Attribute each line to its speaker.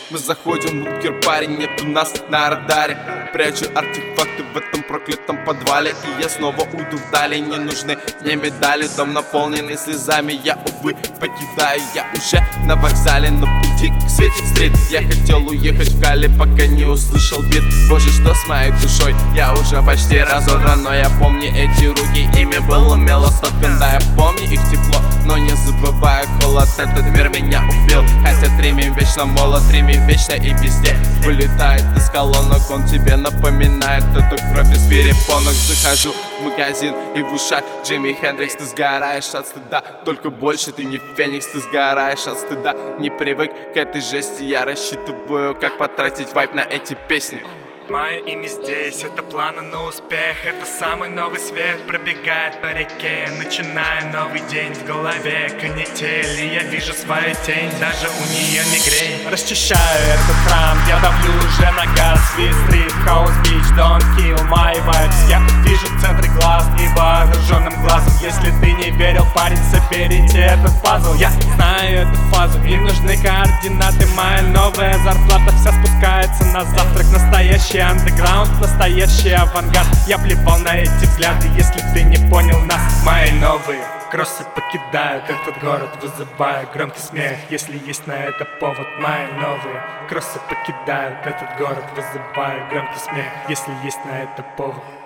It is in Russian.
Speaker 1: Мы заходим в бункер, парень, нет у нас на радаре. Прячу артефакты в этом проклятом подвале, и я снова уйду вдали. Не нужны мне медали, дом наполненный слезами. Я, увы, покидаю, я уже на вокзале, на пути к Свит-стрит. Я хотел уехать в Кали, пока не услышал бит. Боже, что с моей душой, я уже почти разодран. Но я помню эти руки, ими был умело стопен. Да, я помню их тепло, но не забываю холод. Этот мир меня убил, хотя римим вечно молод, римим вечно и везде. Вылетает из колонок, он тебе напоминает эту кровь из перепонок. Захожу в магазин и в ушах Джимми Хендрикс. Ты сгораешь от стыда, только больше ты не Феникс. Ты сгораешь от стыда, не привык к этой жести. Я рассчитываю, как потратить вайп на эти песни.
Speaker 2: Мое имя здесь, это планы на успех. Это самый новый свет пробегает по реке. Начинаю новый день, в голове канитель, и я вижу свою тень, даже у нее мигрень. Расчищаю этот храм, я давлю уже на газ. Свит-стрит, хаус-бич, don't kill my vibes. Я вижу в центре глаз, невооруженным глазом. Если ты не верил, парень, соберите этот пазл. Я знаю эту фазу, им нужны координаты. Моя новая зарплата вся спускается на завтрак. Настоящий андеграунд, настоящий авангард. Я плевал на эти взгляды, если ты не понял нас. Мои новые кроссы покидают этот город, вызывая громкий смех, если есть на это повод. Мои новые кроссы покидают этот город, вызывая громкий смех, если есть на это повод.